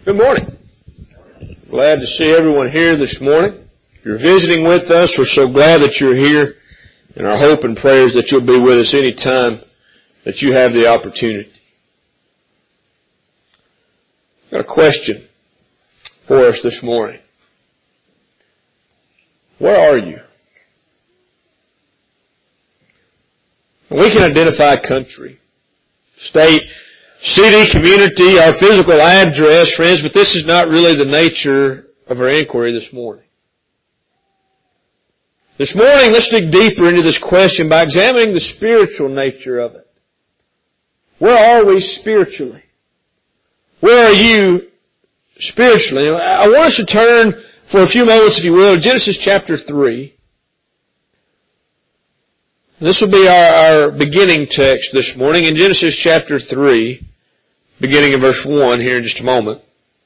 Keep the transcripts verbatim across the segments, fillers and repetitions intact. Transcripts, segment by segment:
Good morning. Glad to see everyone here this morning. If you're visiting with us, we're so glad that you're here, and our hope and prayer is that you'll be with us any time that you have the opportunity. I've got a question for us this morning. Where are you? We can identify country, state, city, community, our physical address, friends, but this is not really the nature of our inquiry this morning. This morning, let's dig deeper into this question by examining the spiritual nature of it. Where are we spiritually? Where are you spiritually? I want us to turn for a few moments, if you will, to Genesis chapter three. This will be our, our beginning text this morning in Genesis chapter three, beginning in verse one here in just a moment.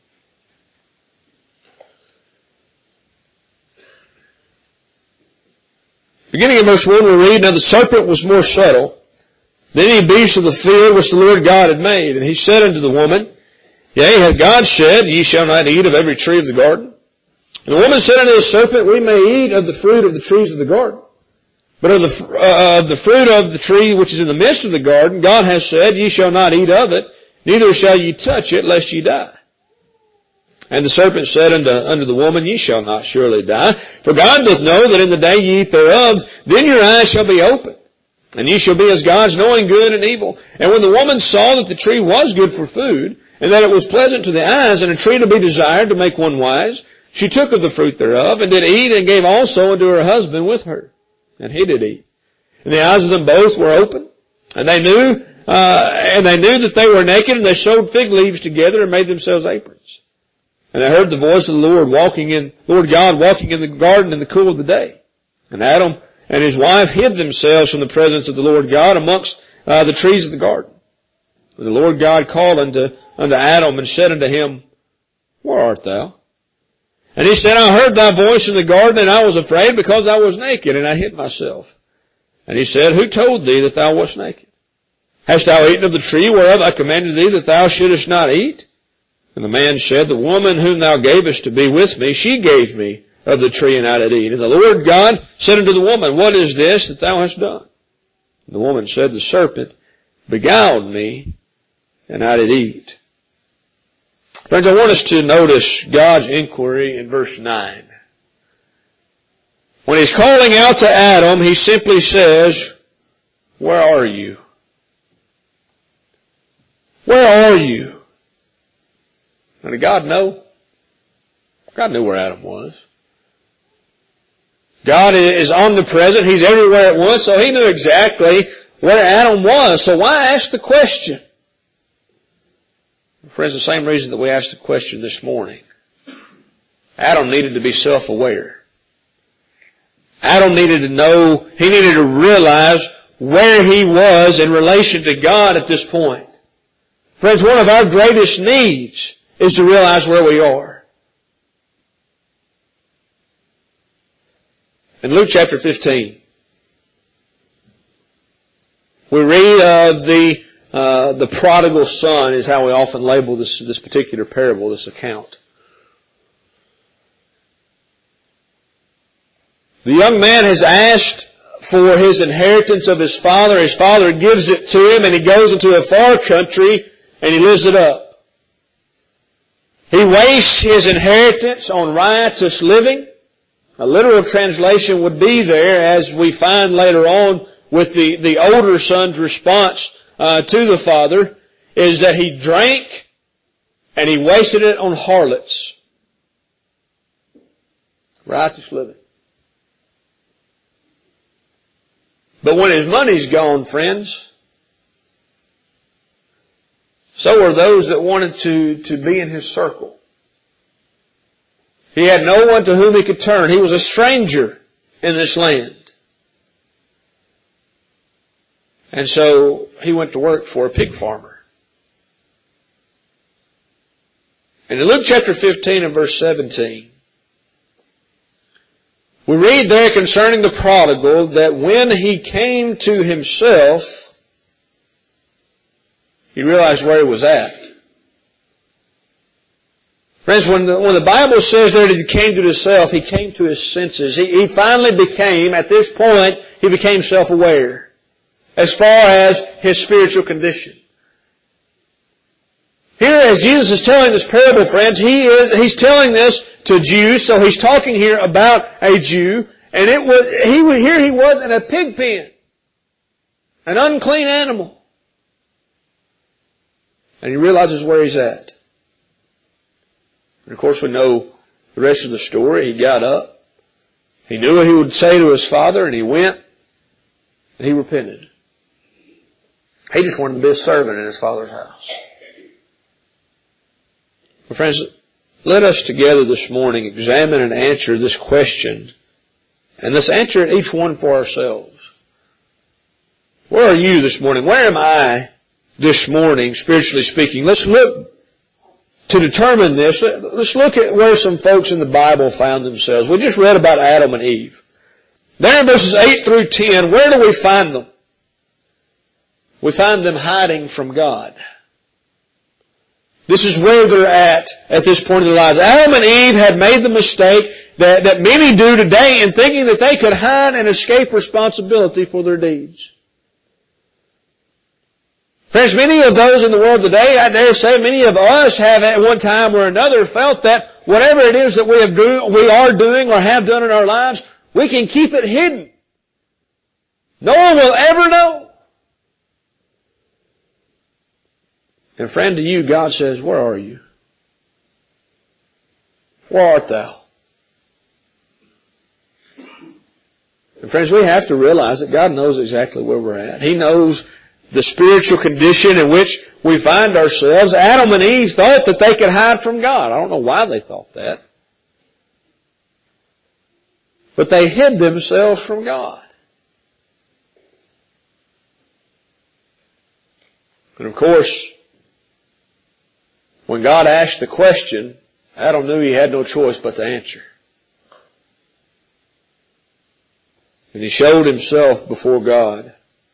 Beginning in verse one we read, Now the serpent was more subtle than any beast of the field which the Lord God had made. And he said unto the woman, Yea, hath God said, Ye shall not eat of every tree of the garden? And the woman said unto the serpent, We may eat of the fruit of the trees of the garden. But of the, uh, of the fruit of the tree which is in the midst of the garden, God has said, Ye shall not eat of it, neither shall ye touch it, lest ye die. And the serpent said unto, unto the woman, Ye shall not surely die. For God doth know that in the day ye eat thereof, then your eyes shall be opened, and ye shall be as gods, knowing good and evil. And when the woman saw that the tree was good for food, and that it was pleasant to the eyes, and a tree to be desired to make one wise, she took of the fruit thereof, and did eat, and gave also unto her husband with her. And he did eat. And the eyes of them both were open, and they knew, uh, and they knew that they were naked, and they sewed fig leaves together and made themselves aprons. And they heard the voice of the Lord walking in, Lord God walking in the garden in the cool of the day. And Adam and his wife hid themselves from the presence of the Lord God amongst uh, the trees of the garden. And the Lord God called unto, unto Adam and said unto him, Where art thou? And he said, I heard thy voice in the garden, and I was afraid because I was naked, and I hid myself. And he said, Who told thee that thou wast naked? Hast thou eaten of the tree whereof I commanded thee that thou shouldest not eat? And the man said, The woman whom thou gavest to be with me, she gave me of the tree, and I did eat. And the Lord God said unto the woman, What is this that thou hast done? And the woman said, The serpent beguiled me, and I did eat. Friends, I want us to notice God's inquiry in verse nine. When he's calling out to Adam, he simply says, Where are you? Where are you? Now, did God know? God knew where Adam was. God is omnipresent. He's everywhere at once, so he knew exactly where Adam was. So why ask the question? Friends, the same reason that we asked the question this morning. Adam needed to be self-aware. Adam needed to know, he needed to realize where he was in relation to God at this point. Friends, one of our greatest needs is to realize where we are. In Luke chapter fifteen, we read of the Uh, the prodigal son is how we often label this, this particular parable, this account. The young man has asked for his inheritance of his father. His father gives it to him, and he goes into a far country and he lives it up. He wastes his inheritance on riotous living. A literal translation would be there, as we find later on with the, the older son's response Uh, to the father, is that he drank and he wasted it on harlots. Righteous living. But when his money's gone, friends, so are those that wanted to, to be in his circle. He had no one to whom he could turn. He was a stranger in this land. And so he went to work for a pig farmer. And in Luke chapter fifteen and verse seventeen, we read there concerning the prodigal that when he came to himself, he realized where he was at. Friends, when the, when the Bible says that he came to himself, he came to his senses. He, he finally became, at this point, he became self-aware as far as his spiritual condition. Here, as Jesus is telling this parable, friends, he is, he's telling this to Jews, so he's talking here about a Jew, and it was, he, here he was in a pig pen, an unclean animal. And he realizes where he's at. And of course we know the rest of the story. He got up. He knew what he would say to his father, and he went, and he repented. He just wanted to be a servant in his father's house. Well, friends, let us together this morning examine and answer this question, and let's answer it each one for ourselves. Where are you this morning? Where am I this morning, spiritually speaking? Let's look to determine this. Let's look at where some folks in the Bible found themselves. We just read about Adam and Eve. There in verses eight through ten, where do we find them? We find them hiding from God. This is where they're at at this point in their lives. Adam and Eve had made the mistake that, that many do today in thinking that they could hide and escape responsibility for their deeds. Friends, many of those in the world today, I dare say many of us have at one time or another felt that whatever it is that we have do, we are doing or have done in our lives, we can keep it hidden. No one will ever know. And friend, to you, God says, where are you? Where art thou? And friends, we have to realize that God knows exactly where we're at. He knows the spiritual condition in which we find ourselves. Adam and Eve thought that they could hide from God. I don't know why they thought that. But they hid themselves from God. And of course, when God asked the question, Adam knew he had no choice but to answer. And he showed himself before God.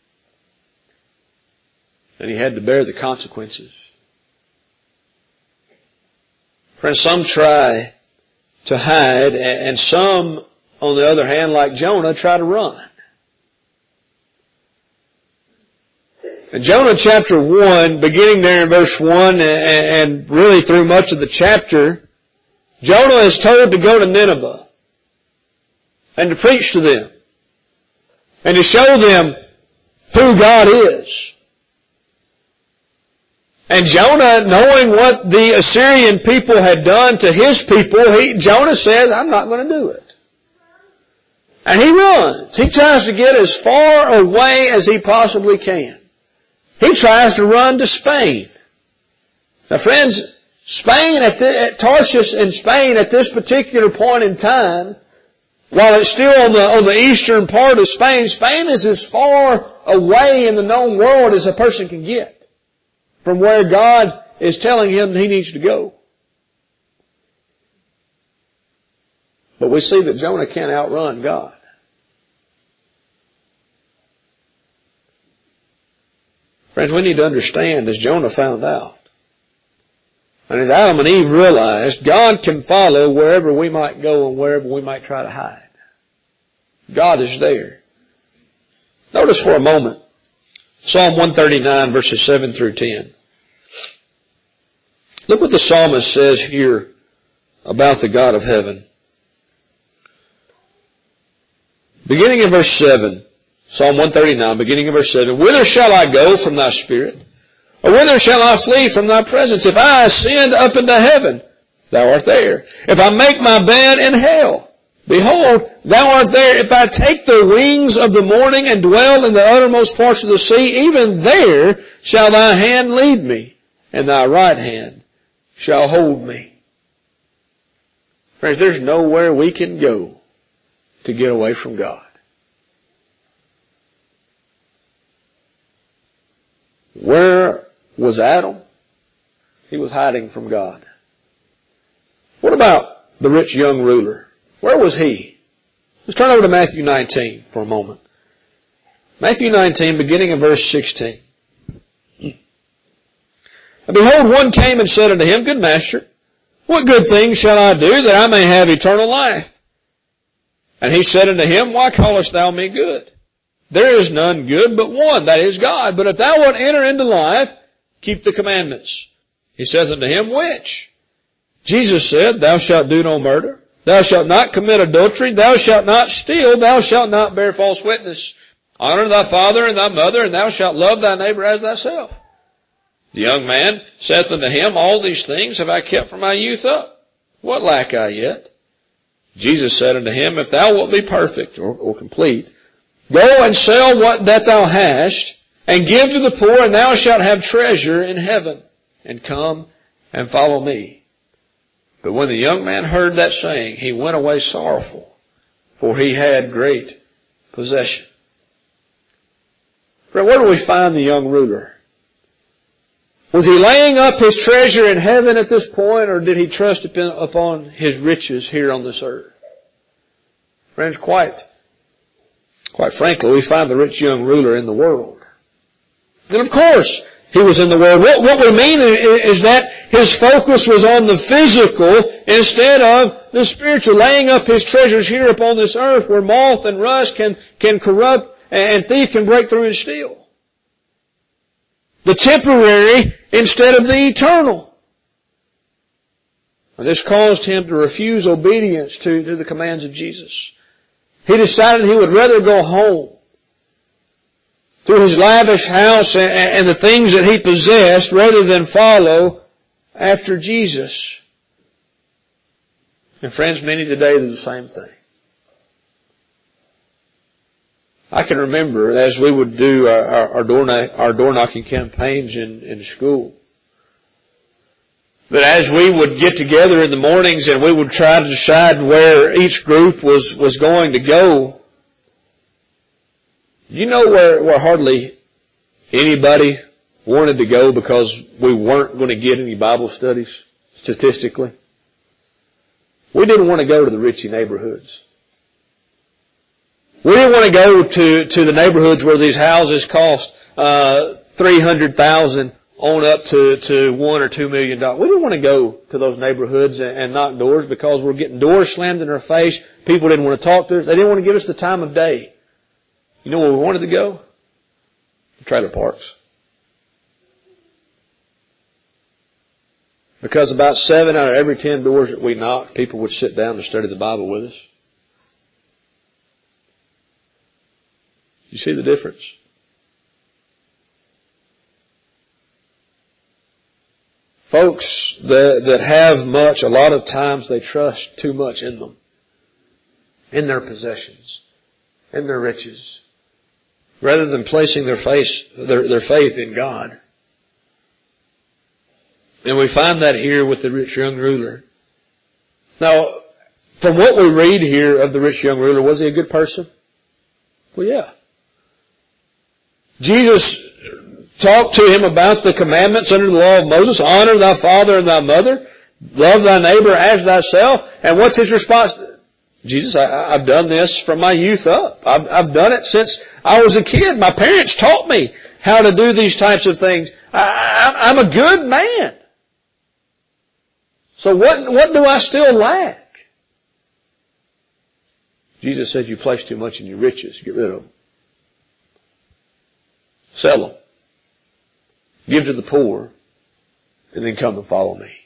And he had to bear the consequences. Friends, some try to hide, and some, on the other hand, like Jonah, try to run. In Jonah chapter one, beginning there in verse one, and really through much of the chapter, Jonah is told to go to Nineveh and to preach to them and to show them who God is. And Jonah, knowing what the Assyrian people had done to his people, he, Jonah says, I'm not going to do it. And he runs. He tries to get as far away as he possibly can. He tries to run to Spain. Now friends, Spain at, the, at Tarshish in Spain at this particular point in time, while it's still on the, on the eastern part of Spain, Spain is as far away in the known world as a person can get from where God is telling him he needs to go. But we see that Jonah can't outrun God. Friends, we need to understand, as Jonah found out, and as Adam and Eve realized, God can follow wherever we might go and wherever we might try to hide. God is there. Notice for a moment Psalm one thirty-nine, verses seven through ten. Look what the psalmist says here about the God of heaven. Beginning in verse seven, Psalm one thirty-nine, beginning in verse seven, whither shall I go from thy spirit? Or whither shall I flee from thy presence? If I ascend up into heaven, thou art there. If I make my bed in hell, behold, thou art there. If I take the wings of the morning and dwell in the uttermost parts of the sea, even there shall thy hand lead me, and thy right hand shall hold me. Friends, there's nowhere we can go to get away from God. Where was Adam? He was hiding from God. What about the rich young ruler? Where was he? Let's turn over to Matthew nineteen for a moment. Matthew nineteen, beginning in verse sixteen. And behold, one came and said unto him, Good master, What good thing shall I do that I may have eternal life? And he said unto him, Why callest thou me good? There is none good but one, that is God. But if thou wilt enter into life, keep the commandments. He saith unto him, Which? Jesus said, Thou shalt do no murder. Thou shalt not commit adultery. Thou shalt not steal. Thou shalt not bear false witness. Honor thy father and thy mother, and thou shalt love thy neighbor as thyself. The young man saith unto him, All these things have I kept from my youth up. What lack I yet? Jesus said unto him, If thou wilt be perfect or, or complete, go and sell what that thou hast, and give to the poor, and thou shalt have treasure in heaven. And come and follow me. But when the young man heard that saying, he went away sorrowful, for he had great possession. Friend, where do we find the young ruler? Was he laying up his treasure in heaven at this point, or did he trust upon his riches here on this earth? Friends, quite, quite frankly, we find the rich young ruler in the world. And of course, he was in the world. What, what we mean is that his focus was on the physical instead of the spiritual, laying up his treasures here upon this earth where moth and rust can, can corrupt and thief can break through and steal. The temporary instead of the eternal. And this caused him to refuse obedience to, to the commands of Jesus. He decided he would rather go home to his lavish house and, and the things that he possessed rather than follow after Jesus. And friends, many today do the same thing. I can remember as we would do our, our, our, door, our door knocking campaigns in, in school, that as we would get together in the mornings and we would try to decide where each group was, was going to go, you know where, where hardly anybody wanted to go because we weren't going to get any Bible studies statistically? We didn't want to go to the richy neighborhoods. We didn't want to go to, to the neighborhoods where these houses cost, uh, three hundred thousand on up to, to one or two million dollars. We didn't want to go to those neighborhoods and, and knock doors because we're getting doors slammed in our face. People didn't want to talk to us. They didn't want to give us the time of day. You know where we wanted to go? The trailer parks. Because about seven out of every ten doors that we knocked, people would sit down and study the Bible with us. You see the difference? Folks that, that have much, a lot of times they trust too much in them. In their possessions. In their riches. Rather than placing their faith, their, their faith in God. And we find that here with the rich young ruler. Now, from what we read here of the rich young ruler, was he a good person? Well, yeah. Jesus talked to him about the commandments under the law of Moses. Honor thy father and thy mother. Love thy neighbor as thyself. And what's his response? Jesus, I, I've done this from my youth up. I've, I've done it since I was a kid. My parents taught me how to do these types of things. I, I, I'm a good man. So what, what do I still lack? Jesus said you place too much in your riches. Get rid of them. Sell them. Give to the poor. And then come and follow me.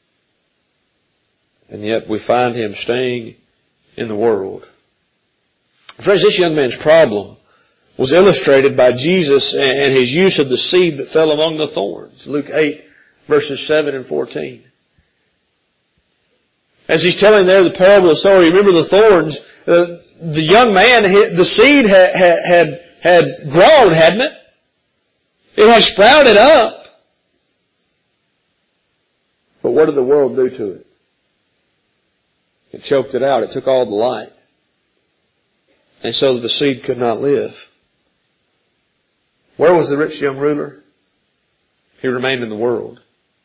And yet we find him staying in the world. Friends, this young man's problem was illustrated by Jesus and his use of the seed that fell among the thorns. Luke eight, verses seven and fourteen. As he's telling there the parable of the sower, you remember the thorns, uh, the young man, the seed had, had, had grown, hadn't it? It had sprouted up. But what did the world do to it? It choked it out. It took all the light. And so the seed could not live. Where was the rich young ruler? He remained in the world.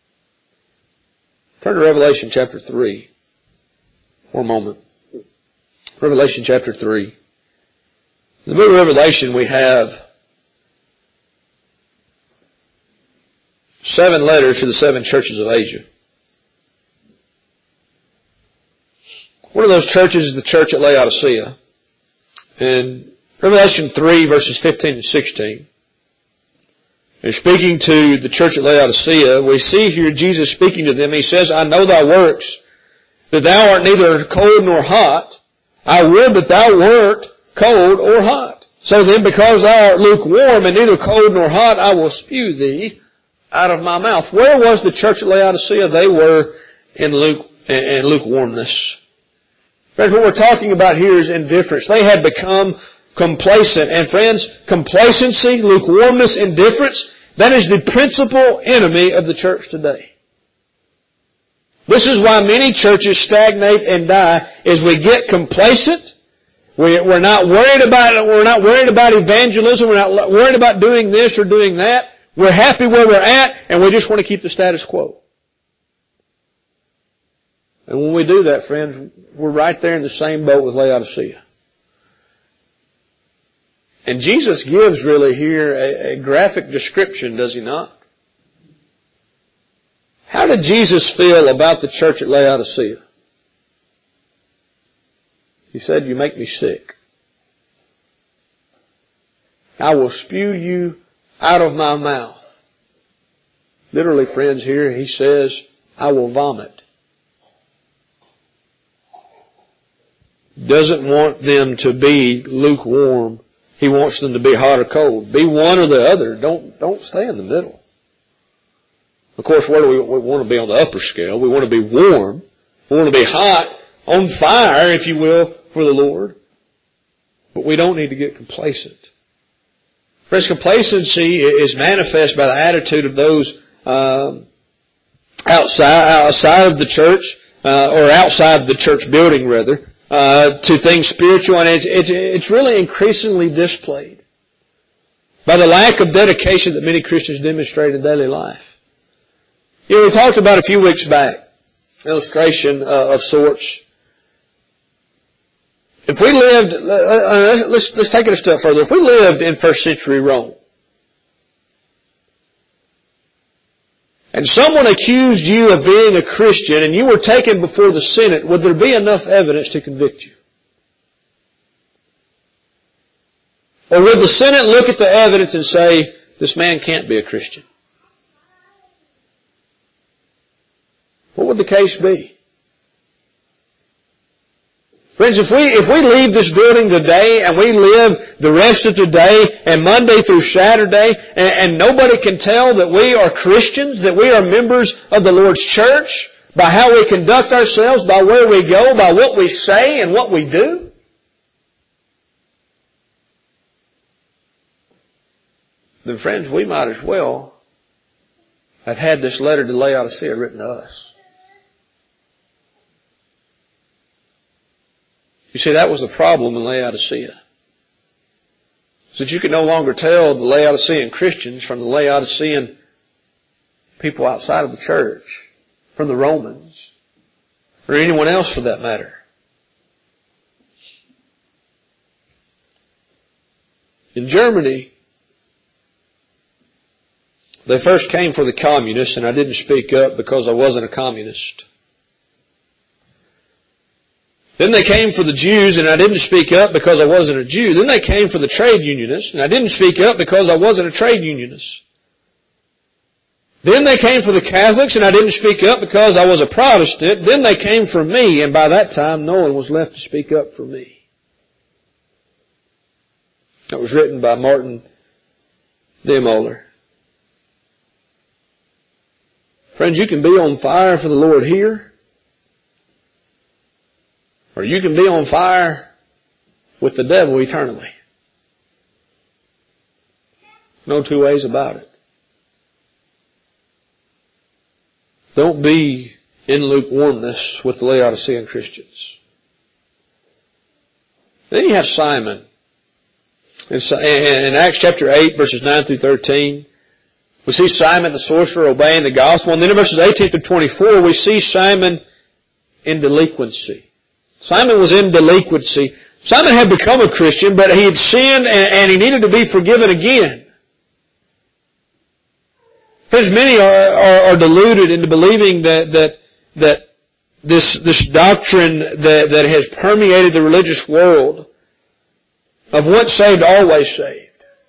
Turn to Revelation chapter three. One moment. Revelation chapter three. In the book of Revelation we have seven letters to the seven churches of Asia. One of those churches is the church at Laodicea. In Revelation three, verses fifteen and sixteen, and speaking to the church at Laodicea, we see here Jesus speaking to them. He says, I know thy works, that thou art neither cold nor hot. I would that thou wert cold or hot. So then, because thou art lukewarm and neither cold nor hot, I will spew thee out of my mouth. Where was the church at Laodicea? They were in, luke, in lukewarmness. Friends, what we're talking about here is indifference. They had become complacent. And friends, complacency, lukewarmness, indifference, that is the principal enemy of the church today. This is why many churches stagnate and die, is we get complacent. We're not worried about, we're not worried about evangelism. We're not worried about doing this or doing that. We're happy where we're at, and we just want to keep the status quo. And when we do that, friends, we're right there in the same boat with Laodicea. And Jesus gives really here a, a graphic description, does he not? How did Jesus feel about the church at Laodicea? He said, you make me sick. I will spew you out of my mouth. Literally, friends, here he says, I will vomit. Doesn't want them to be lukewarm. He wants them to be hot or cold. Be one or the other. Don't, don't stay in the middle. Of course, where do we, we want to be on the upper scale? We want to be warm. We want to be hot, on fire, if you will, for the Lord. But we don't need to get complacent. Friends, complacency is manifest by the attitude of those um, outside outside of the church, uh, or outside the church building, rather, uh, to things spiritual, and it's, it's it's really increasingly displayed by the lack of dedication that many Christians demonstrate in daily life. You know, we talked about a few weeks back, illustration uh, of sorts. If we lived, uh, let's, let's take it a step further. If we lived in first century Rome, and someone accused you of being a Christian and you were taken before the Senate, would there be enough evidence to convict you? Or would the Senate look at the evidence and say, this man can't be a Christian? What would the case be? Friends, if we, if we leave this building today and we live the rest of today and Monday through Saturday and, and nobody can tell that we are Christians, that we are members of the Lord's church by how we conduct ourselves, by where we go, by what we say and what we do, then friends, we might as well have had this letter to Laodicea written to us. You see, that was the problem in Laodicea. So that you could no longer tell the Laodicean Christians from the Laodicean people outside of the church, from the Romans, or anyone else for that matter. In Germany, they first came for the communists, and I didn't speak up because I wasn't a communist. Then they came for the Jews, and I didn't speak up because I wasn't a Jew. Then they came for the trade unionists, and I didn't speak up because I wasn't a trade unionist. Then they came for the Catholics, and I didn't speak up because I was a Protestant. Then they came for me, and by that time no one was left to speak up for me. That was written by Martin Niemöller. Friends, you can be on fire for the Lord here, or you can be on fire with the devil eternally. No two ways about it. Don't be in lukewarmness with the Laodicean Christians. Then you have Simon. In Acts chapter eight, verses nine through thirteen, we see Simon the sorcerer obeying the gospel. And then in verses eighteen through twenty-four, we see Simon in delinquency. Simon was in delinquency. Simon had become a Christian, but he had sinned and, and he needed to be forgiven again. Friends, many are, are, are deluded into believing that, that, that this, this doctrine that, that has permeated the religious world of once saved, always saved.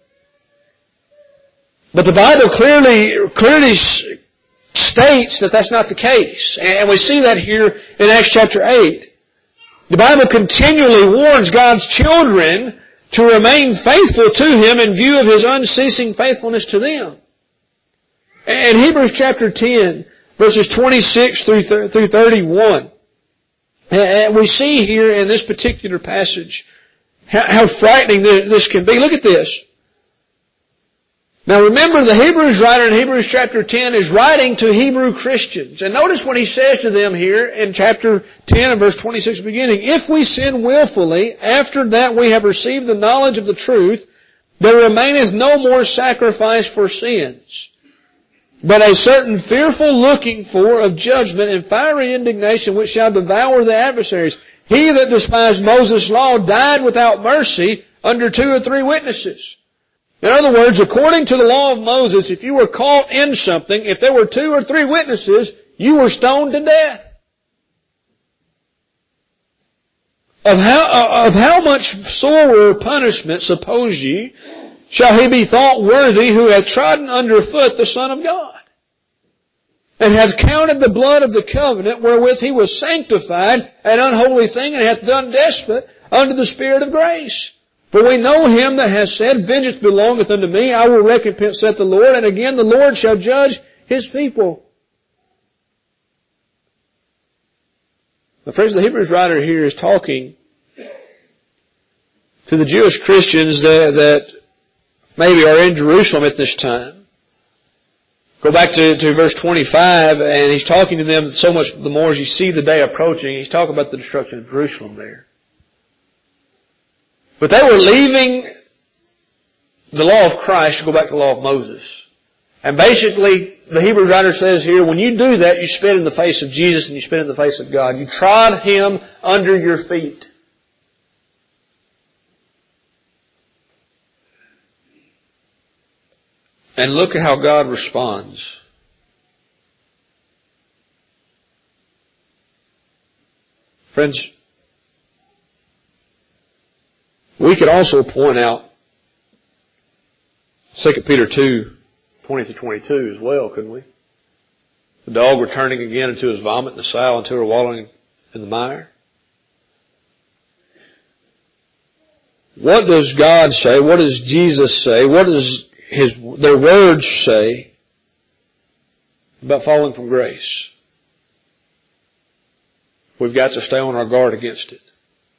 But the Bible clearly, clearly states that that's not the case. And we see that here in Acts chapter eight. The Bible continually warns God's children to remain faithful to Him in view of His unceasing faithfulness to them. And Hebrews chapter ten, verses twenty-six through thirty-one, and we see here in this particular passage how, how frightening this can be. Look at this. Now remember, the Hebrews writer in Hebrews chapter ten is writing to Hebrew Christians. And notice what he says to them here in chapter ten and verse twenty-six beginning. If we sin willfully, after that we have received the knowledge of the truth, there remaineth no more sacrifice for sins, but a certain fearful looking for of judgment and fiery indignation which shall devour the adversaries. He that despised Moses' law died without mercy under two or three witnesses. In other words, according to the law of Moses, if you were caught in something, if there were two or three witnesses, you were stoned to death. Of how, of how much sorer punishment, suppose ye, shall he be thought worthy who hath trodden under foot the Son of God, and hath counted the blood of the covenant wherewith he was sanctified an unholy thing, and hath done despot unto the Spirit of grace? For we know him that has said, Vengeance belongeth unto me, I will recompense, saith the Lord. And again, the Lord shall judge His people. The friends, the Hebrews writer here is talking to the Jewish Christians that, that maybe are in Jerusalem at this time. Go back to, to verse twenty-five, and he's talking to them so much the more as you see the day approaching. He's talking about the destruction of Jerusalem there. But they were leaving the law of Christ to go back to the law of Moses. And basically, the Hebrew writer says here, when you do that, you spit in the face of Jesus and you spit in the face of God. You trod Him under your feet. And look at how God responds. Friends, we could also point out Second Peter two, twenty through twenty-two as well, couldn't we? The dog returning again into his vomit, and the sow into her wallowing in the mire. What does God say? What does Jesus say? What does His, their words say about falling from grace? We've got to stay on our guard against it.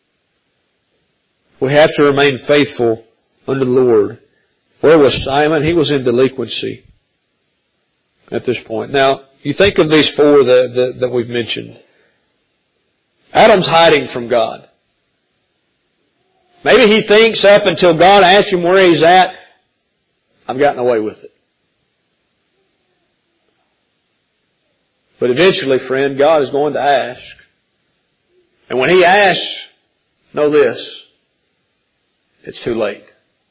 We have to remain faithful unto the Lord. Where was Simon? He was in delinquency at this point. Now, you think of these four that, that, that we've mentioned. Adam's hiding from God. Maybe he thinks up until God asks him where he's at, I've gotten away with it. But eventually, friend, God is going to ask. And when He asks, know this, it's too late.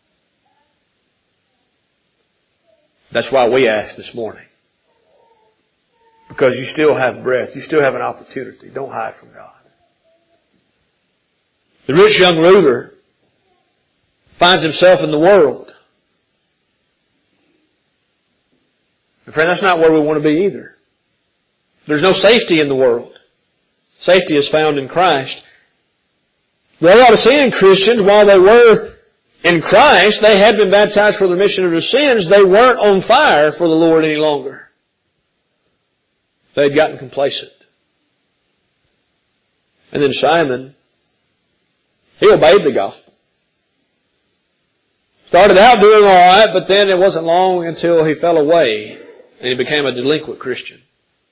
That's why we ask this morning. Because you still have breath. You still have an opportunity. Don't hide from God. The rich young ruler finds himself in the world. And friend, that's not where we want to be either. There's no safety in the world. Safety is found in Christ. The Laodicean Christians, while they were in Christ, they had been baptized for the remission of their sins. They weren't on fire for the Lord any longer. They had gotten complacent. And then Simon, he obeyed the gospel. Started out doing all right, but then it wasn't long until he fell away and he became a delinquent Christian.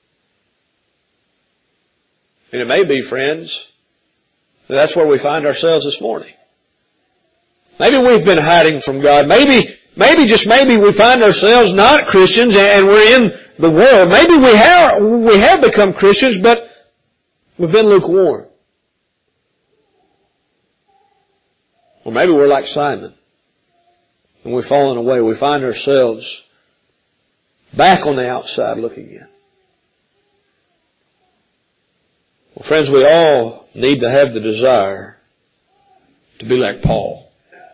And it may be, friends, that's where we find ourselves this morning. Maybe we've been hiding from God. Maybe, maybe just maybe we find ourselves not Christians and we're in the world. Maybe we have, we have become Christians, but we've been lukewarm. Or maybe we're like Simon and we've fallen away. We find ourselves back on the outside looking in. Friends, we all need to have the desire to be like Paul.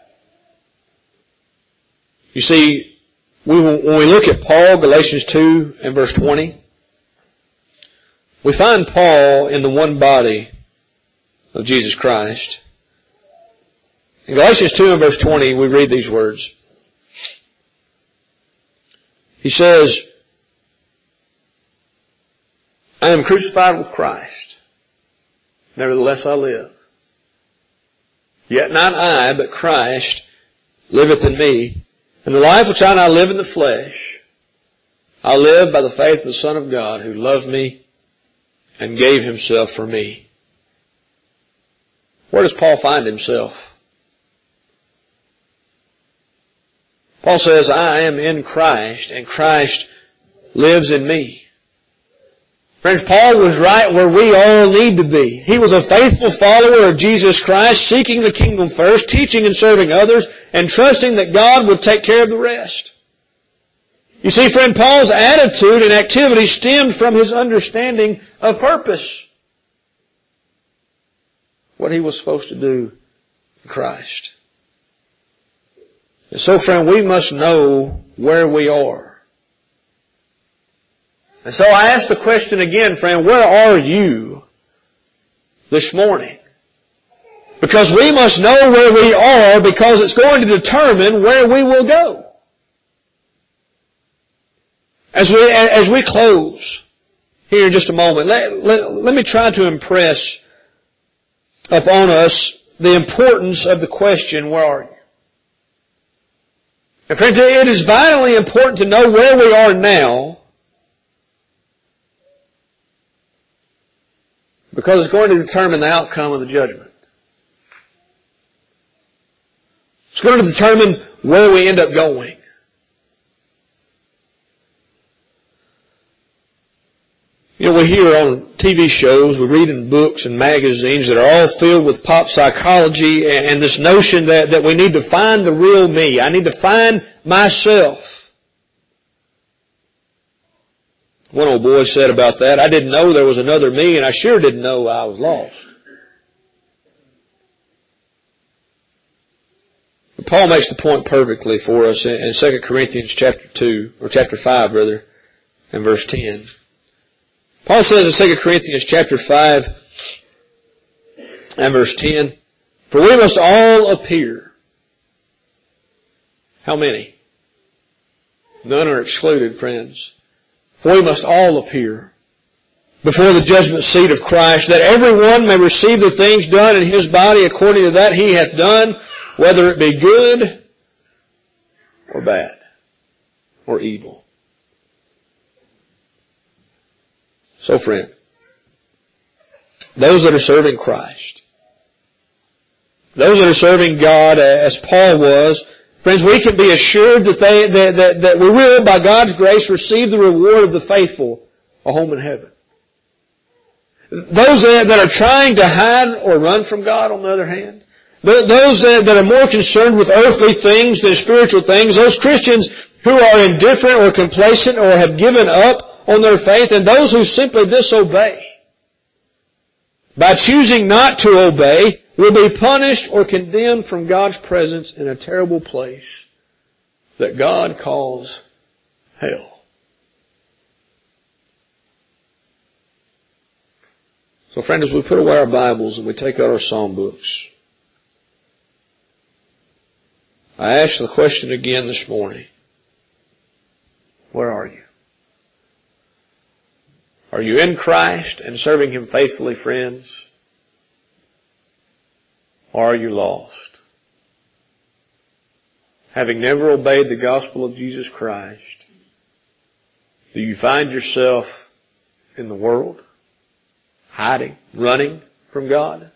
You see, we, when we look at Paul, Galatians two and verse twenty, we find Paul in the one body of Jesus Christ. In Galatians two and verse twenty, we read these words. He says, I am crucified with Christ. Nevertheless I live. Yet not I, but Christ liveth in me. And the life which I now live in the flesh, I live by the faith of the Son of God, who loved me and gave himself for me. Where does Paul find himself? Paul says, I am in Christ, and Christ lives in me. Friends, Paul was right where we all need to be. He was a faithful follower of Jesus Christ, seeking the kingdom first, teaching and serving others, and trusting that God would take care of the rest. You see, friend, Paul's attitude and activity stemmed from his understanding of purpose. What he was supposed to do in Christ. And so, friend, we must know where we are. And so I ask the question again, friend, where are you this morning? Because we must know where we are, because it's going to determine where we will go. As we, as we close here in just a moment, let, let, let me try to impress upon us the importance of the question, where are you? And friends, it is vitally important to know where we are now, because it's going to determine the outcome of the judgment. It's going to determine where we end up going. You know, we hear on T V shows, we read in books and magazines that are all filled with pop psychology and this notion that, that we need to find the real me. I need to find myself. One old boy said about that, I didn't know there was another me, and I sure didn't know I was lost. But Paul makes the point perfectly for us in Second Corinthians chapter two, or chapter five rather, and verse ten. Paul says in Second Corinthians chapter five and verse ten, for we must all appear. How many? None are excluded, friends. For we must all appear before the judgment seat of Christ, that everyone may receive the things done in his body according to that he hath done, whether it be good or bad or evil. So friend, those that are serving Christ, those that are serving God as Paul was, friends, we can be assured that they, that, that, that we will, by God's grace, receive the reward of the faithful, a home in heaven. Those that are trying to hide or run from God, on the other hand, those that are more concerned with earthly things than spiritual things, those Christians who are indifferent or complacent or have given up on their faith, and those who simply disobey, by choosing not to obey, will be punished or condemned from God's presence in a terrible place that God calls hell. So friend, as we put away our Bibles and we take out our psalm books, I ask the question again this morning, where are you? Are you in Christ and serving Him faithfully, friends? Or are you lost? Having never obeyed the gospel of Jesus Christ, do you find yourself in the world, hiding, running from God?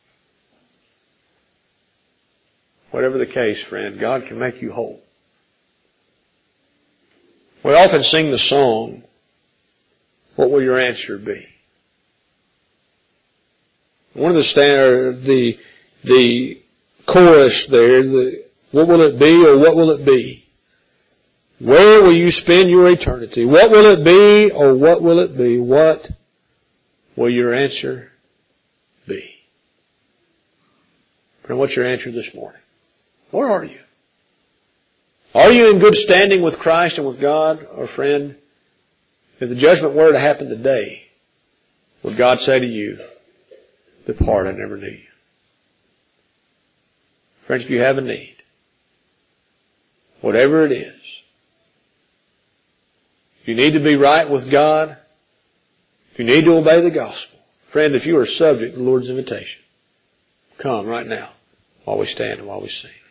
Whatever the case, friend, God can make you whole. We often sing the song, what will your answer be? One of the standard, the, the chorus there, the, what will it be or what will it be? Where will you spend your eternity? What will it be or what will it be? What will your answer be? Friend, what's your answer this morning? Where are you? Are you in good standing with Christ and with God? Or friend, if the judgment were to happen today, would God say to you, depart, I never knew you? Friends, if you have a need, whatever it is, if you need to be right with God, if you need to obey the gospel, friend, if you are subject to the Lord's invitation, come right now while we stand and while we sing.